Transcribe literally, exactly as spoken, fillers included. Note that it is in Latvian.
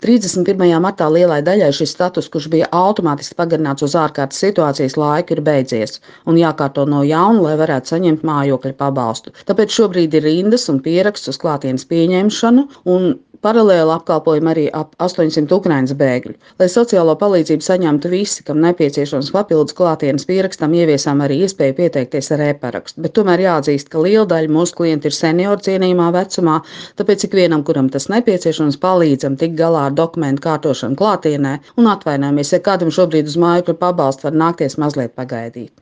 trīsdesmit pirmajā martā lielai daļai šis status, kurš bija automātiski pagarināts uz ārkārtas situācijas laiku, ir beidzies un jākārto no jauna, lai varētu saņemt mājokļa pabalstu. Tāpēc šobrīd ir rindas un pieraksts uz klātienes pieņemšanu un paralēli apkalpojam arī ap astoņsimt Ukrainas bēgļu. Lai sociālo palīdzību saņemtu visi, kam nepieciešams papildus klātienes pierakstam, ieviesām arī iespēju pieteikties ar e-parakstu. Bet tomēr jāatzīst, ka liela daļa mūsu klienti ir seniori cienījumā vecumā, tāpēc ikvienam, kuram tas nepieciešams, palīdzam tikt galā ar dokumentu kārtošanu klātienē un atvainojamies, ja kādam šobrīd uz mājokļa pabalstu var nākties mazliet pagaidīt.